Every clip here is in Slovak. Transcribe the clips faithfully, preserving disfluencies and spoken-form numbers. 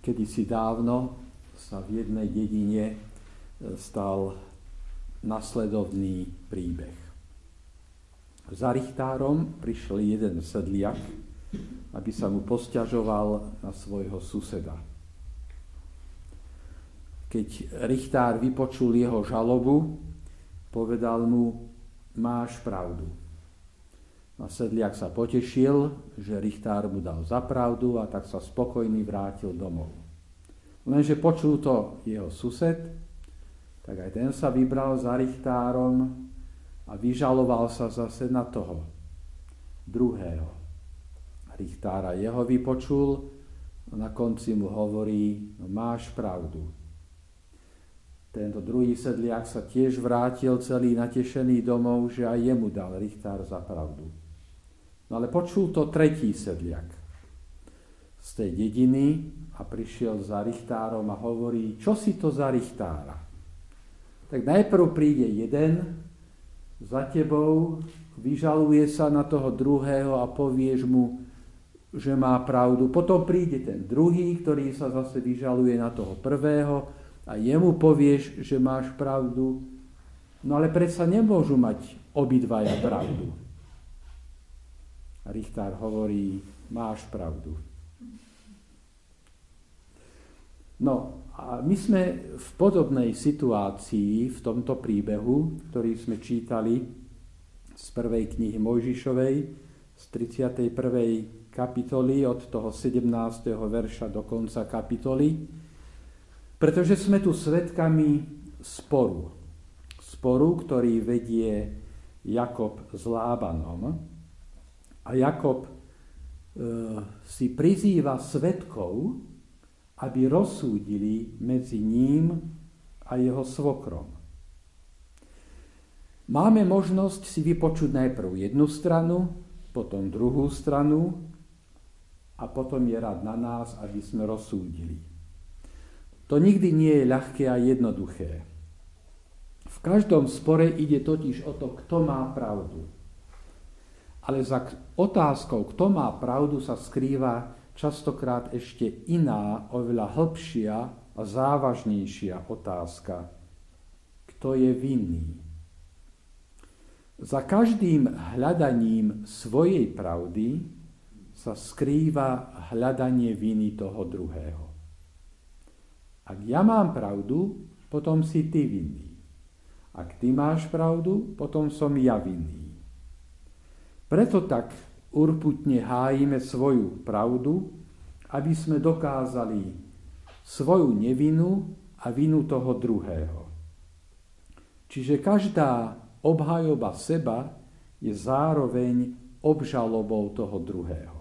Kedysi dávno sa v jednej dedine stal nasledovný príbeh. Za richtárom prišiel jeden sedliak, aby sa mu posťažoval na svojho suseda. Keď richtár vypočul jeho žalobu, povedal mu: máš pravdu. A sedliak sa potešil, že richtár mu dal za pravdu, a tak sa spokojný vrátil domov. Lenže počul to jeho sused, tak aj ten sa vybral za richtárom a vyžaloval sa zase na toho druhého. Richtára jeho vypočul a na konci mu hovorí: no máš pravdu. Tento druhý sedliak sa tiež vrátil celý natešený domov, že aj jemu dal richtár za pravdu. No ale počul to tretí sedliak z tej dediny a prišiel za richtárom a hovorí: čo si to za richtára? Tak najprv príde jeden za tebou, vyžaluje sa na toho druhého a povieš mu, že má pravdu. Potom príde ten druhý, ktorý sa zase vyžaluje na toho prvého a jemu povieš, že máš pravdu. No ale predsa nemôžu mať obidvaja pravdu. A richtár hovorí: máš pravdu. No a my sme v podobnej situácii v tomto príbehu, ktorý sme čítali z prvej knihy Mojžišovej, z tridsiatej prvej kapitoly, od toho sedemnásteho verša do konca kapitoly, pretože sme tu svedkami sporu. Sporu, ktorý vedie Jakob s Lábanom. A Jakob e, si prizýva svedkov, aby rozsúdili medzi ním a jeho svokrom. Máme možnosť si vypočuť najprv jednu stranu, potom druhú stranu a potom je rád na nás, aby sme rozsúdili. To nikdy nie je ľahké a jednoduché. V každom spore ide totiž o to, kto má pravdu. Ale za otázkou, kto má pravdu, sa skrýva častokrát ešte iná, oveľa hlbšia a závažnejšia otázka. Kto je vinný? Za každým hľadaním svojej pravdy sa skrýva hľadanie viny toho druhého. Ak ja mám pravdu, potom si ty vinný. Ak ty máš pravdu, potom som ja vinný. Preto tak urputne hájime svoju pravdu, aby sme dokázali svoju nevinu a vinu toho druhého. Čiže každá obhajoba seba je zároveň obžalobou toho druhého.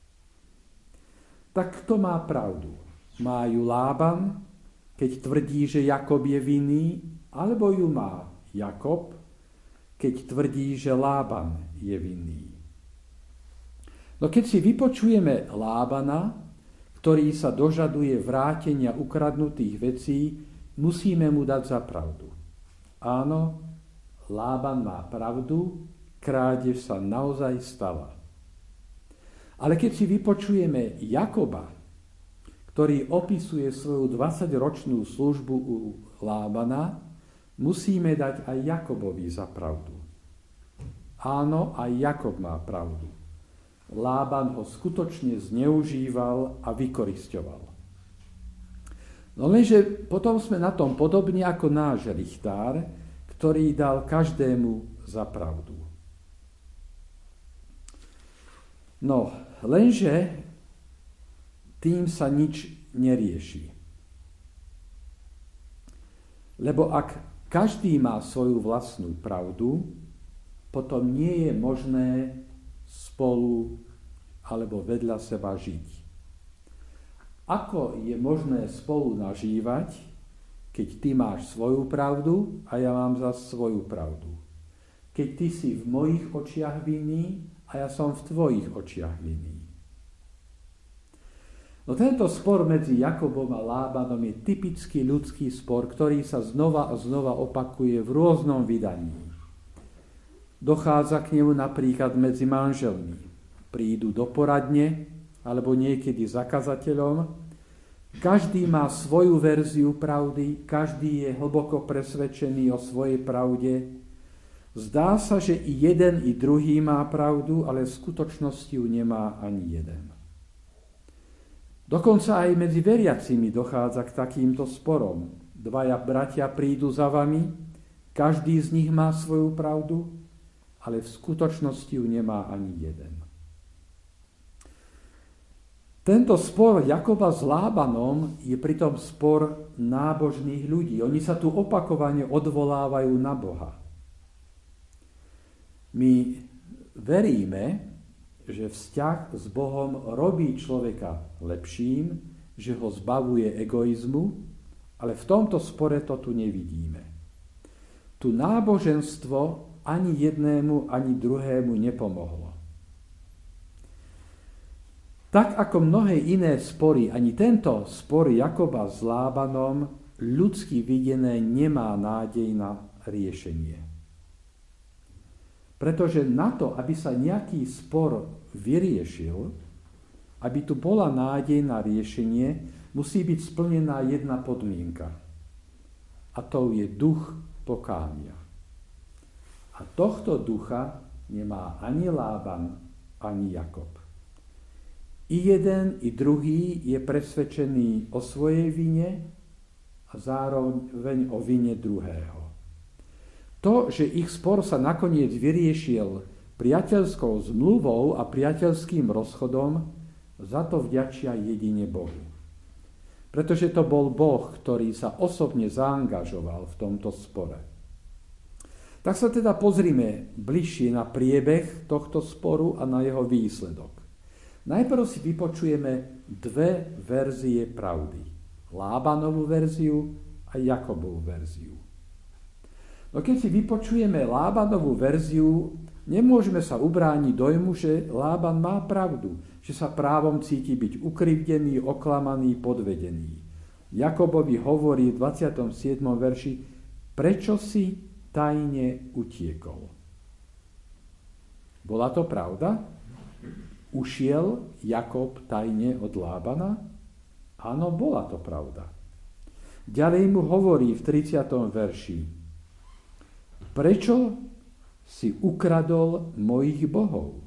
Tak kto má pravdu? Má ju Lában, keď tvrdí, že Jakob je vinný, alebo ju má Jakob, keď tvrdí, že Lában je vinný? No keď si vypočujeme Lábana, ktorý sa dožaduje vrátenia ukradnutých vecí, musíme mu dať za pravdu. Áno, Lában má pravdu, krádež sa naozaj stala. Ale keď si vypočujeme Jakoba, ktorý opisuje svoju dvadsaťročnú službu u Lábana, musíme dať aj Jakobovi za pravdu. Áno, aj Jakob má pravdu. Lában ho skutočne zneužíval a vykorisťoval. No lenže potom sme na tom podobne ako náš richtár, ktorý dal každému za pravdu. No, lenže tým sa nič nerieši. Lebo ak každý má svoju vlastnú pravdu, potom nie je možné spolu alebo vedľa seba žiť. Ako je možné spolu nažívať, keď ty máš svoju pravdu a ja mám zase svoju pravdu? Keď ty si v mojich očiach vinný a ja som v tvojich očiach vinný. No tento spor medzi Jakobom a Lábanom je typický ľudský spor, ktorý sa znova a znova opakuje v rôznom vydaní. Dochádza k nemu napríklad medzi manželmi. Prídu do poradne, alebo niekedy za kazateľom, Každý má svoju verziu pravdy, každý je hlboko presvedčený o svojej pravde. Zdá sa, že i jeden, i druhý má pravdu, ale v skutočnosti ju nemá ani jeden. Dokonca aj medzi veriacimi dochádza k takýmto sporom. Dvaja bratia prídu za vami, každý z nich má svoju pravdu, ale v skutočnosti ju nemá ani jeden. Tento spor Jakoba s Lábanom je pritom spor nábožných ľudí. Oni sa tu opakovane odvolávajú na Boha. My veríme, že vzťah s Bohom robí človeka lepším, že ho zbavuje egoizmu, ale v tomto spore to tu nevidíme. Tu náboženstvo ani jednému, ani druhému nepomohlo. Tak ako mnohé iné spory, ani tento spor Jakoba s Lábanom ľudsky videné nemá nádej na riešenie. Pretože na to, aby sa nejaký spor vyriešil, aby tu bola nádej na riešenie, musí byť splnená jedna podmienka. A to je duch pokánia. A tohto ducha nemá ani Lában, ani Jakob. I jeden, i druhý je presvedčený o svojej vine a zároveň o vine druhého. To, že ich spor sa nakoniec vyriešil priateľskou zmluvou a priateľským rozchodom, za to vďačia jedine Bohu. Pretože to bol Boh, ktorý sa osobne zaangažoval v tomto spore. Tak sa teda pozrime bližšie na priebeh tohto sporu a na jeho výsledok. Najprv si vypočujeme dve verzie pravdy. Lábanovú verziu a Jakobovú verziu. No keď si vypočujeme Lábanovú verziu, nemôžeme sa ubrániť dojmu, že Lában má pravdu, že sa právom cíti byť ukrivdený, oklamaný, podvedený. Jakobovi hovorí v dvadsiatom siedmom verši, prečo si tajne utiekol. Bola to pravda? Ušiel Jakob tajne od Lábana? Áno, bola to pravda. Ďalej mu hovorí v tridsiatom verši, prečo si ukradol mojich bohov?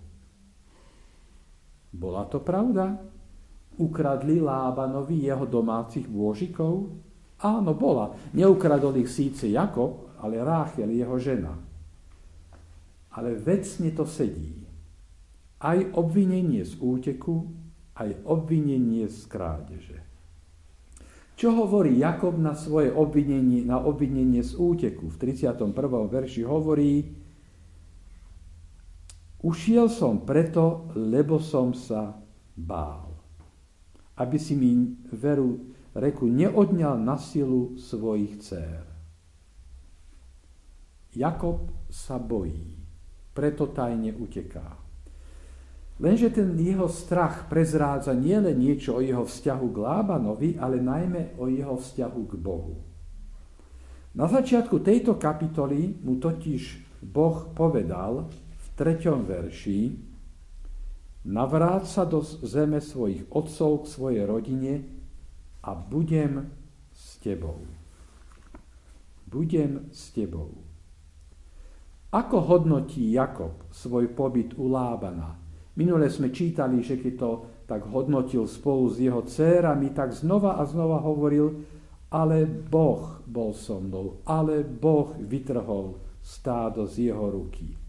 Bola to pravda? Ukradli Lábanovi jeho domácich bôžikov? Áno, bola. Neukradol ich síce Jakob, ale Ráchel, jeho žena. Ale vecne to sedí. Aj obvinenie z úteku, aj obvinenie z krádeže. Čo hovorí Jakob na svoje obvinenie, na obvinenie z úteku? V tridsiatom prvom verši hovorí, ušiel som preto, lebo som sa bál, aby si mi veru reku neodňal na silu svojich dcér. Jakob sa bojí, preto tajne uteká. Lenže ten jeho strach prezrádza nielen niečo o jeho vzťahu k Lábanovi, ale najmä o jeho vzťahu k Bohu. Na začiatku tejto kapitoly mu totiž Boh povedal v treťom verši, navráť sa do zeme svojich otcov k svojej rodine a budem s tebou. Budem s tebou. Ako hodnotí Jakob svoj pobyt u Lábana? Minule sme čítali, že keď to tak hodnotil spolu s jeho dcérami, tak znova a znova hovoril, ale Boh bol so mnou, ale Boh vytrhol stádo z jeho ruky.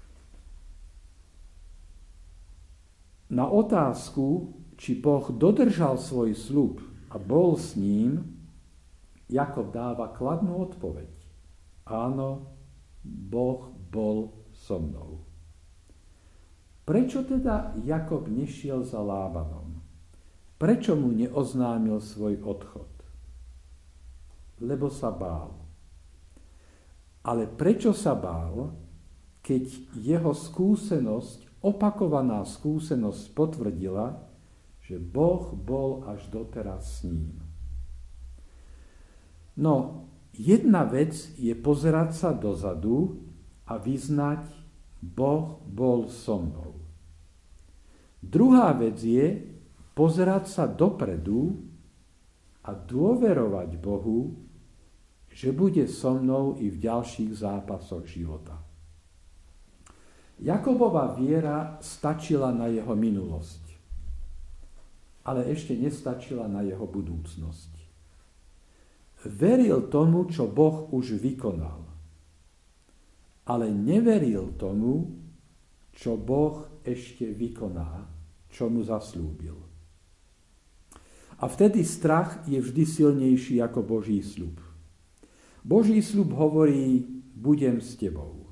Na otázku, či Boh dodržal svoj sľub a bol s ním, Jakob dáva kladnú odpoveď. Áno, Boh bol so mnou. Prečo teda Jakob nešiel za Lábanom? Prečo mu neoznámil svoj odchod? Lebo sa bál. Ale prečo sa bál, keď jeho skúsenosť, opakovaná skúsenosť potvrdila, že Boh bol až doteraz s ním? No, jedna vec je pozerať sa dozadu a vyznať, Boh bol so mnou. Druhá vec je pozerať sa dopredu a dôverovať Bohu, že bude so mnou i v ďalších zápasoch života. Jakobova viera stačila na jeho minulosť, ale ešte nestačila na jeho budúcnosť. Veril tomu, čo Boh už vykonal, ale neveril tomu, čo Boh ešte vykoná, čo mu zaslúbil. A vtedy strach je vždy silnejší ako Boží sľub. Boží sľub hovorí, budem s tebou.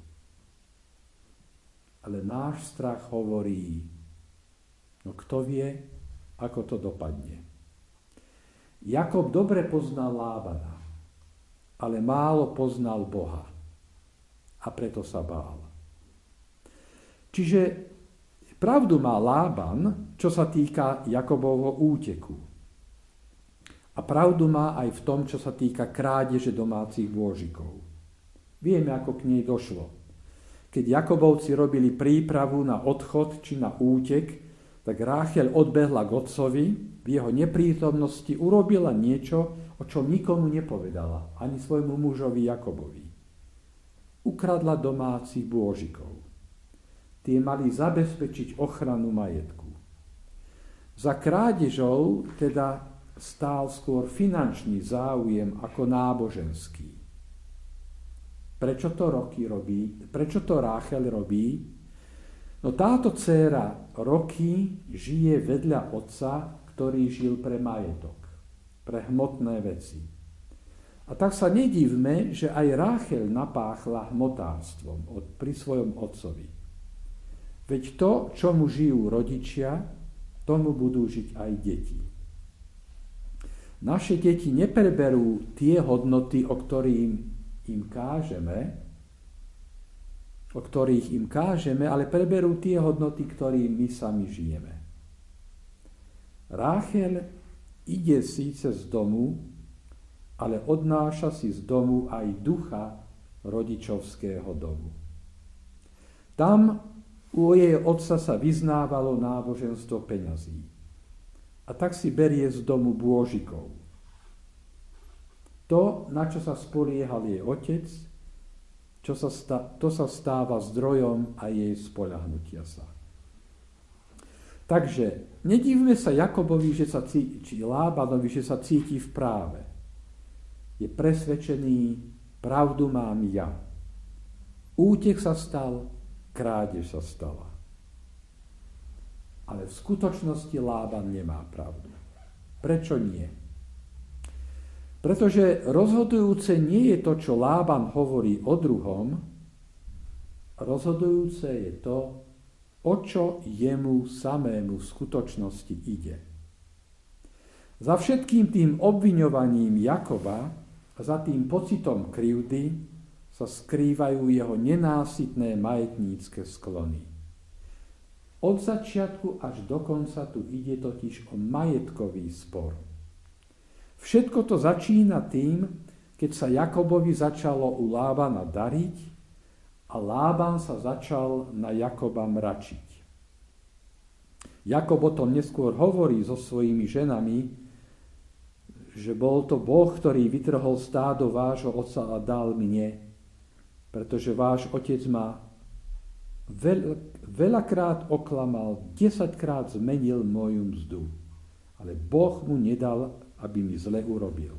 Ale náš strach hovorí, no kto vie, ako to dopadne. Jakob dobre poznal Lábana, ale málo poznal Boha. A preto sa bál. Čiže pravdu má Lában, čo sa týka Jakobovho úteku. A pravdu má aj v tom, čo sa týka krádeže domácich bôžikov. Vieme, ako k nej došlo. Keď Jakobovci robili prípravu na odchod či na útek, tak Ráchel odbehla k otcovi, v jeho neprítomnosti urobila niečo, o čom nikomu nepovedala, ani svojmu mužovi Jakobovi. Ukradla domácich bôžikov. Tie mali zabezpečiť ochranu majetku. Za krádežou teda stál skôr finančný záujem ako náboženský. Prečo to Roky robí? Prečo to Ráchel robí? No táto dcéra Roky žije vedľa otca, ktorý žil pre majetok, pre hmotné veci. A tak sa nedivme, že aj Ráchel napáchla hmotárstvom od, pri svojom otcovi. Veď to, čomu žijú rodičia, tomu budú žiť aj deti. Naše deti nepreberú tie hodnoty, o ktorým im kážeme, o ktorých im kážeme, ale preberú tie hodnoty, ktorým my sami žijeme. Ráchel ide síce z domu, ale odnáša si z domu aj ducha rodičovského domu. Tam u jej otca sa vyznávalo náboženstvo peňazí. A tak si berie z domu bôžikov. To, na čo sa spoliehal jej otec, čo sa stá, to sa stáva zdrojom aj jej spoľahnutia sa. Takže nedívme sa Jakobovi, že sa cíti, či Lábanovi, že sa cíti v práve. Je presvedčený, pravdu mám ja. Útek sa stal, krádež sa stala. Ale v skutočnosti Lában nemá pravdu. Prečo nie? Pretože rozhodujúce nie je to, čo Lában hovorí o druhom, rozhodujúce je to, o čo jemu samému v skutočnosti ide. Za všetkým tým obviňovaním Jakoba a za tým pocitom krivdy sa skrývajú jeho nenásytné majetnícke sklony. Od začiatku až do konca tu ide totiž o majetkový spor. Všetko to začína tým, keď sa Jakobovi začalo u Lábana dariť a Lában sa začal na Jakoba mračiť. Jakob o tom neskôr hovorí so svojimi ženami, že bol to Boh, ktorý vytrhol stádo vášho otca a dal mne, pretože váš otec ma veľ, veľakrát oklamal, desaťkrát zmenil moju mzdu, ale Boh mu nedal, aby mi zle urobil.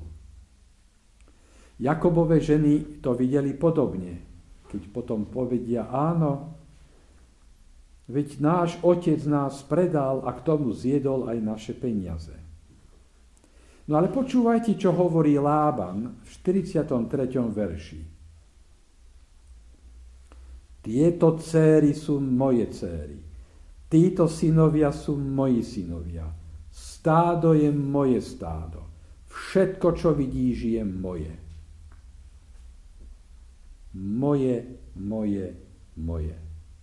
Jakobove ženy to videli podobne, keď potom povedia, áno, veď náš otec nás predal a k tomu zjedol aj naše peniaze. No ale počúvajte, čo hovorí Lában v štyridsiatom treťom verši. Tieto céry sú moje céry, títo synovia sú moji synovia, stádo je moje stádo, všetko, čo vidíš, je moje. Moje, moje, moje.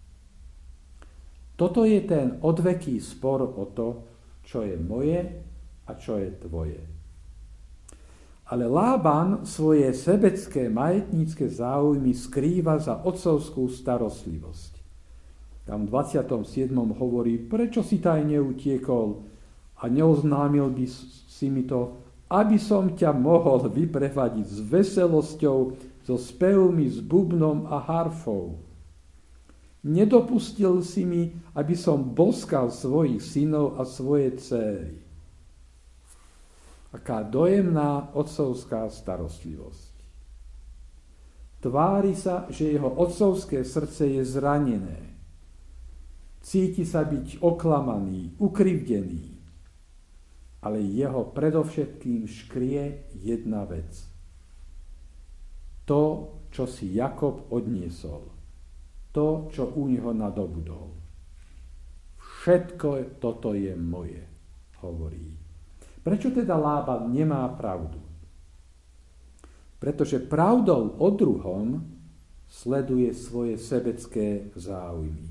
Toto je ten odveký spor o to, čo je moje a čo je tvoje. Ale Lában svoje sebecké majetnícke záujmy skrýva za otcovskú starostlivosť. Tam v dvadsiatom siedmom hovorí, prečo si taj neutiekol a neoznámil by si mi to aby som ťa mohol vyprevadiť s veselosťou, so spevmi, s bubnom a harfou. Nedopustil si mi, aby som boskal svojich synov a svoje dcéry. Aká dojemná otcovská starostlivosť. Tvári sa, že jeho otcovské srdce je zranené. Cíti sa byť oklamaný, ukrivdený. Ale jeho predovšetkým škrie jedna vec. To, čo si Jakob odniesol. To, čo u neho nadobudol. Všetko toto je moje, hovorí. Prečo teda Lában nemá pravdu? Pretože pravdou o druhom sleduje svoje sebecké záujmy.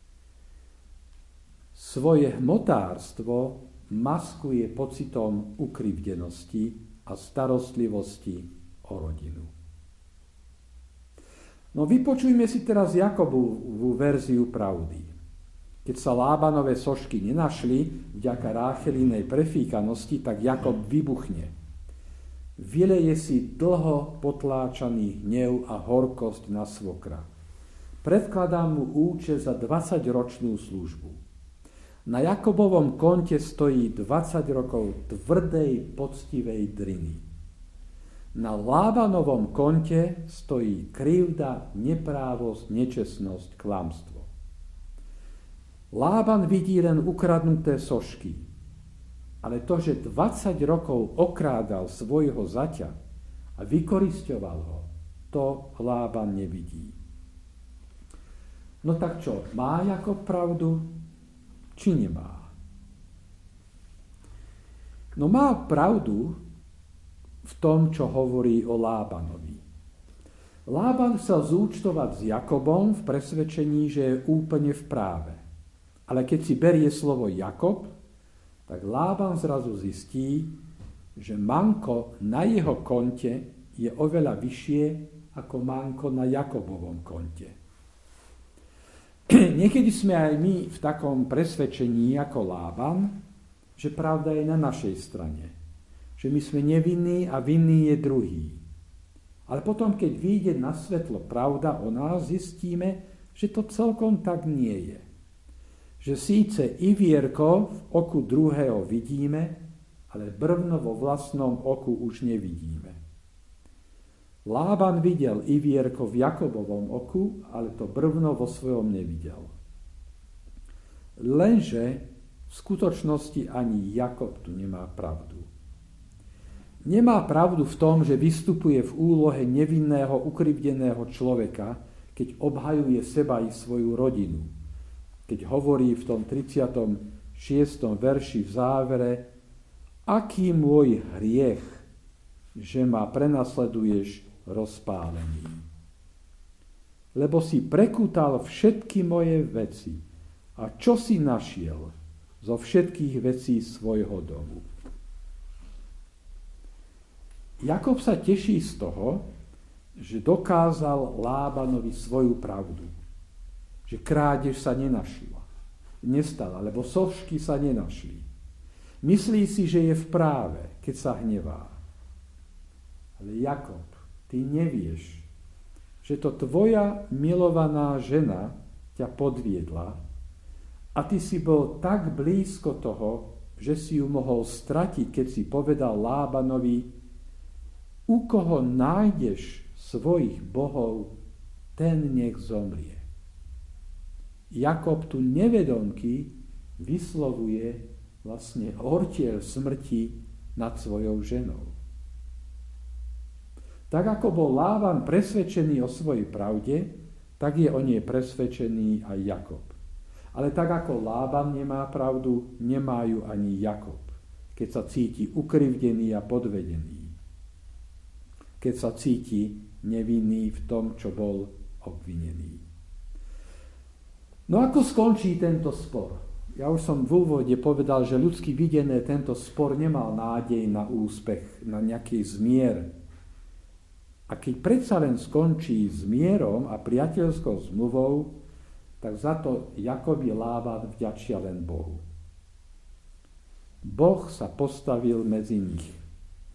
Svoje hmotárstvo maskuje pocitom ukrivdenosti a starostlivosti o rodinu. No vypočujme si teraz Jakobovú verziu pravdy. Keď sa Lábanové sošky nenašli vďaka Ráchelinej prefíkanosti, tak Jakob vybuchne. Vyleje si dlho potláčaný hnev a horkosť na svokra. Predkladá mu účet za dvadsaťročnú službu. Na Jakobovom konte stojí dvadsať rokov tvrdej, poctivej driny. Na Lábanovom konte stojí krivda, neprávosť, nečestnosť, klamstvo. Lában vidí len ukradnuté sošky, ale to, že dvadsať rokov okrádal svojho zaťa a vykorisťoval ho, to Lában nevidí. No tak čo, má Jakob pravdu, či nemá? No má pravdu v tom, čo hovorí o Lábanovi. Lában chcel zúčtovať s Jakobom v presvedčení, že je úplne v práve. Ale keď si berie slovo Jakob, tak Lában zrazu zistí, že manko na jeho konte je oveľa vyššie ako manko na Jakobovom konte. Niekedy sme aj my v takom presvedčení ako Lában, že pravda je na našej strane. Že my sme nevinní a vinný je druhý. Ale potom, keď vyjde na svetlo pravda o nás, zistíme, že to celkom tak nie je. Že síce ivierko v oku druhého vidíme, ale brvno vo vlastnom oku už nevidíme. Lában videl ivierko v Jakobovom oku, ale to brvno vo svojom nevidel. Lenže v skutočnosti ani Jakob tu nemá pravdu. Nemá pravdu v tom, že vystupuje v úlohe nevinného, ukrivdeného človeka, keď obhajuje seba i svoju rodinu. Keď hovorí v tom tridsiatom šiestom verši v závere: aký môj hriech, že ma prenasleduješ rozpálený. Lebo si prekútal všetky moje veci a čo si našiel zo všetkých vecí svojho domu. Jakob sa teší z toho, že dokázal Lábanovi svoju pravdu. Že krádež sa nenašla. Nestala, lebo sošky sa nenašli. Myslí si, že je v práve, keď sa hnevá. Ale Jakob, ty nevieš, že to tvoja milovaná žena ťa podviedla a ty si bol tak blízko toho, že si ju mohol stratiť, keď si povedal Lábanovi: u koho nájdeš svojich bohov, ten nech zomrie. Jakob tu nevedomky vyslovuje vlastne ortiel smrti nad svojou ženou. Tak ako bol Lában presvedčený o svojej pravde, tak je o nej presvedčený aj Jakob. Ale tak ako Lában nemá pravdu, nemá ju ani Jakob, keď sa cíti ukrivdený a podvedený. Keď sa cíti nevinný v tom, čo bol obvinený. No ako skončí tento spor? Ja už som v úvode povedal, že ľudsky videné tento spor nemal nádej na úspech, na nejaký zmier. A keď predsa len skončí zmierom a priateľskou zmluvou, tak za to Jakob i Lában vďačia len Bohu. Boh sa postavil medzi nich.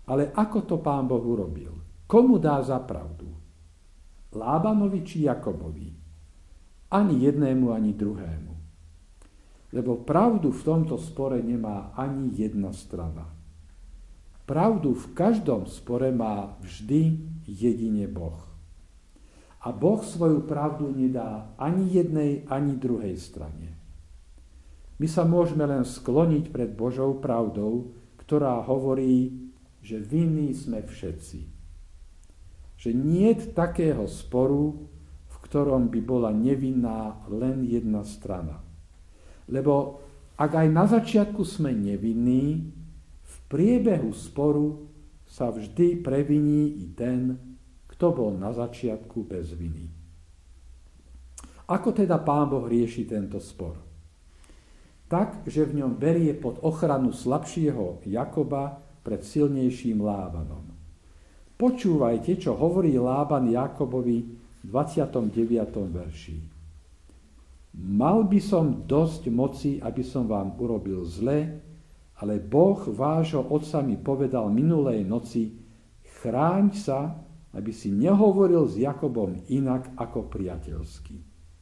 Ale ako to Pán Boh urobil? Komu dá za pravdu? Lábanovi či Jakobovi? Ani jednému, ani druhému. Lebo pravdu v tomto spore nemá ani jedna strana. Pravdu v každom spore má vždy jedine Boh. A Boh svoju pravdu nedá ani jednej, ani druhej strane. My sa môžeme len skloniť pred Božou pravdou, ktorá hovorí, že vinní sme všetci. Že niet takého sporu, v ktorom by bola nevinná len jedna strana. Lebo ak aj na začiatku sme nevinní, v priebehu sporu sa vždy previní i ten, kto bol na začiatku bez viny. Ako teda Pán Boh rieši tento spor? Tak, že v ňom berie pod ochranu slabšieho Jakoba pred silnejším Lábanom. Počúvajte, čo hovorí Lában Jakobovi v dvadsiatom deviatom verši. Mal by som dosť moci, aby som vám urobil zle, ale Boh vášho otca mi povedal minulej noci, chráň sa, aby si nehovoril s Jakobom inak ako priateľsky.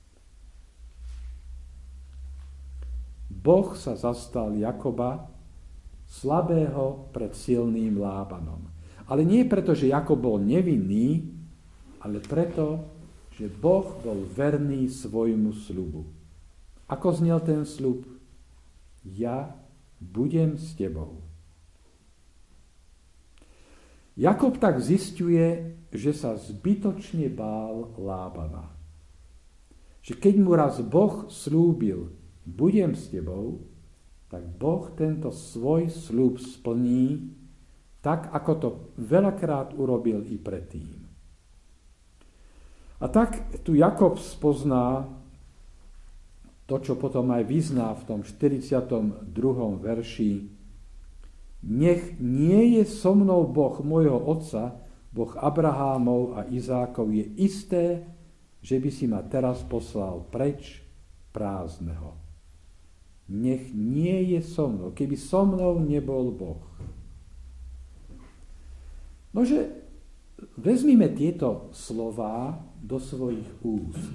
Boh sa zastal Jakoba, slabého pred silným Lábanom. Ale nie preto, že Jakob bol nevinný, ale preto, že Boh bol verný svojmu sľubu. Ako znel ten sľub? Ja budem s tebou. Jakob tak zisťuje, že sa zbytočne bál Lábana. Že keď mu raz Boh slúbil, budem s tebou, tak Boh tento svoj sľub splní, tak ako to veľakrát urobil i predtým. A tak tu Jakob spozná to, čo potom aj vyzná v tom štyridsiatom druhom verši. Nech nie je so mnou Boh môjho otca, Boh Abrahámov a Izákov, je isté, že by si ma teraz poslal preč prázdneho. Nech nie je so mnou, keby so mnou nebol Boh. Nože, vezmime tieto slová do svojich úst.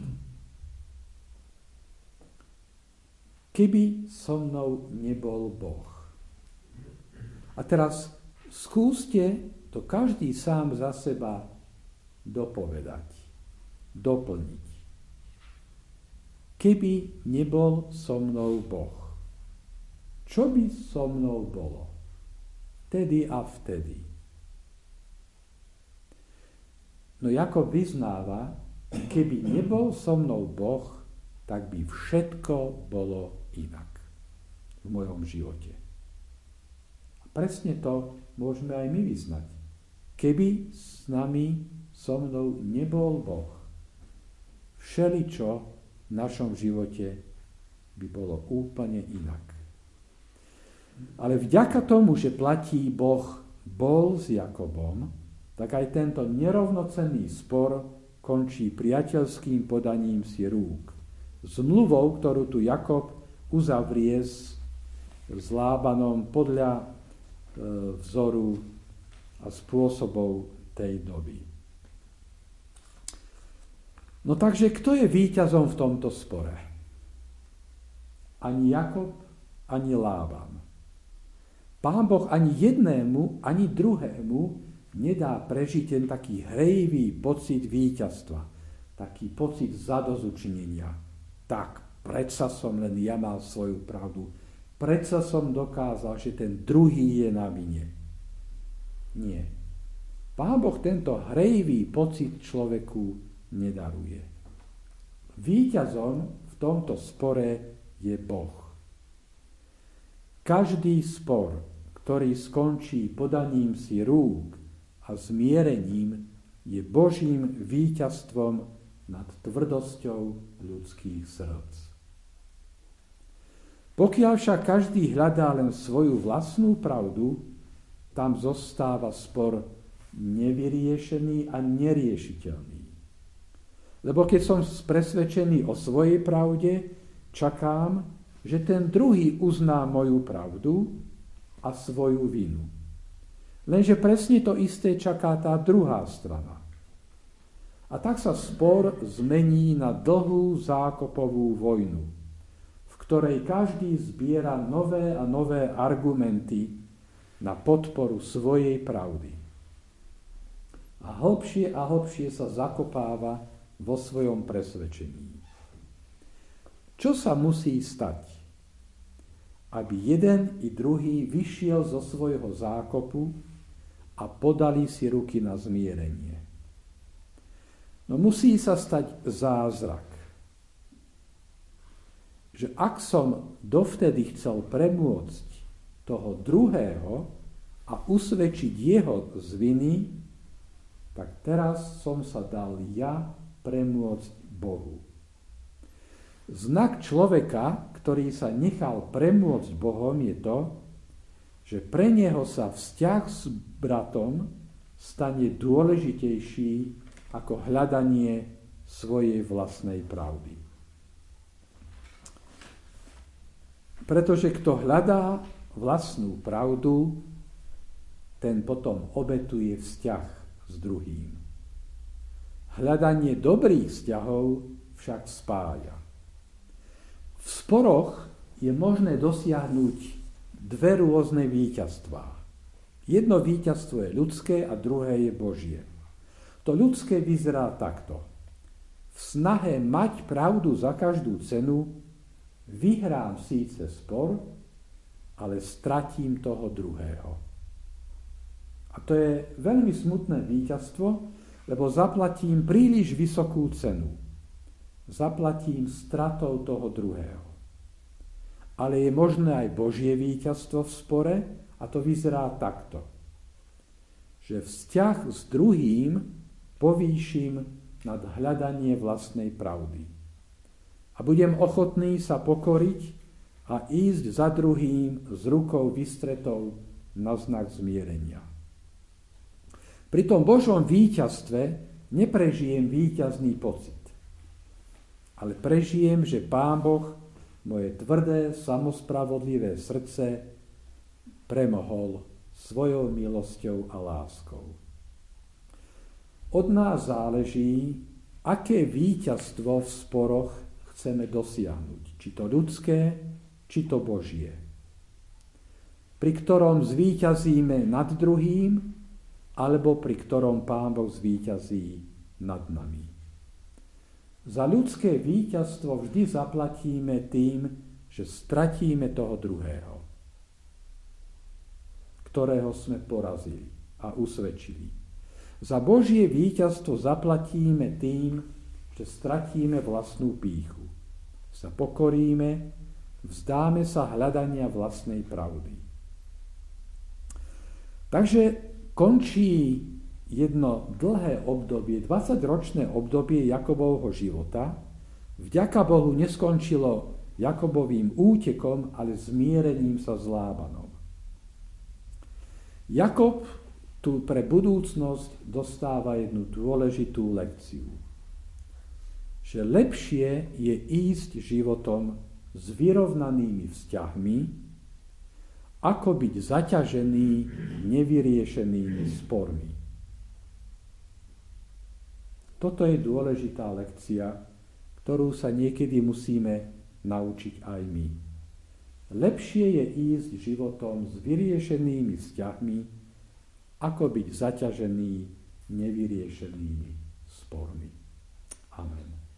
Keby so mnou nebol Boh. A teraz skúste to každý sám za seba dopovedať, doplniť. Keby nebol so mnou Boh. Čo by so mnou bolo? Vtedy a vtedy. No Jakob vyznáva, keby nebol so mnou Boh, tak by všetko bolo inak v mojom živote. A presne to môžeme aj my vyznať. Keby s nami, so mnou nebol Boh, všeličo v našom živote by bolo úplne inak. Ale vďaka tomu, že platí Boh bol s Jakobom, tak aj tento nerovnocenný spor končí priateľským podaním si rúk. Zmluvou, ktorú tu Jakob uzavrie s, s Lábanom podľa e, vzoru a spôsobov tej doby. No takže, kto je víťazom v tomto spore? Ani Jakob, ani Lában. Pán Boh ani jednému, ani druhému nedá prežiť ten taký hrejivý pocit víťazstva, taký pocit zadozučinenia. Tak, predsa som len ja mal svoju pravdu, predsa som dokázal, že ten druhý je na vine. Nie. Pán Boh tento hrejivý pocit človeku nedaruje. Víťazom v tomto spore je Boh. Každý spor, ktorý skončí podaním si rúk a zmierením, je Božím víťazstvom nad tvrdosťou ľudských srdc. Pokiaľ však každý hľadá len svoju vlastnú pravdu, tam zostáva spor nevyriešený a neriešiteľný. Lebo keď som presvedčený o svojej pravde, čakám, že ten druhý uzná moju pravdu a svoju vinu. Lenže presne to isté čaká tá druhá strana. A tak sa spor zmení na dlhú zákopovú vojnu, v ktorej každý zbiera nové a nové argumenty na podporu svojej pravdy. A hlbšie a hlbšie sa zakopáva vo svojom presvedčení. Čo sa musí stať, aby jeden i druhý vyšiel zo svojho zákopu a podali si ruky na zmierenie? No musí sa stať zázrak. Že ak som dovtedy chcel premôcť toho druhého a usvedčiť jeho z viny, tak teraz som sa dal ja premôcť Bohu. Znak človeka, ktorý sa nechal premôcť Bohom, je to, že pre neho sa vzťah s bratom stane dôležitejší ako hľadanie svojej vlastnej pravdy. Pretože kto hľadá vlastnú pravdu, ten potom obetuje vzťah s druhým. Hľadanie dobrých vzťahov však spája. V sporoch je možné dosiahnuť dve rôzne víťazstvá. Jedno víťazstvo je ľudské a druhé je Božie. To ľudské vyzerá takto. V snahe mať pravdu za každú cenu vyhrám síce spor, ale stratím toho druhého. A to je veľmi smutné víťazstvo, lebo zaplatím príliš vysokú cenu. Zaplatím stratou toho druhého. Ale je možné aj Božie víťazstvo v spore a to vyzerá takto. Že vzťah s druhým povýšim nad hľadanie vlastnej pravdy. A budem ochotný sa pokoriť a ísť za druhým s rukou vystretou na znak zmierenia. Pri tom Božom víťazstve neprežijem víťazný pocit, ale prežijem, že Pán Boh moje tvrdé, samospravodlivé srdce premohol svojou milosťou a láskou. Od nás záleží, aké víťazstvo v sporoch chceme dosiahnuť. Či to ľudské, či to Božie. Pri ktorom zvíťazíme nad druhým, alebo pri ktorom Pán Boh zvíťazí nad nami. Za ľudské víťazstvo vždy zaplatíme tým, že stratíme toho druhého, ktorého sme porazili a usvedčili. Za Božie víťazstvo zaplatíme tým, že stratíme vlastnú pýchu. Sa pokoríme, vzdáme sa hľadania vlastnej pravdy. Takže končí jedno dlhé obdobie, dvadsaťročné obdobie Jakobovho života. Vďaka Bohu neskončilo Jakobovým útekom, ale zmierením sa s Lábanom. Jakob tu pre budúcnosť dostáva jednu dôležitú lekciu. Že lepšie je ísť životom s vyrovnanými vzťahmi, ako byť zaťažený nevyriešenými spormi. Toto je dôležitá lekcia, ktorú sa niekedy musíme naučiť aj my. Lepšie je ísť životom s vyriešenými vzťahmi, ako byť zaťažený nevyriešenými spormi. Amen.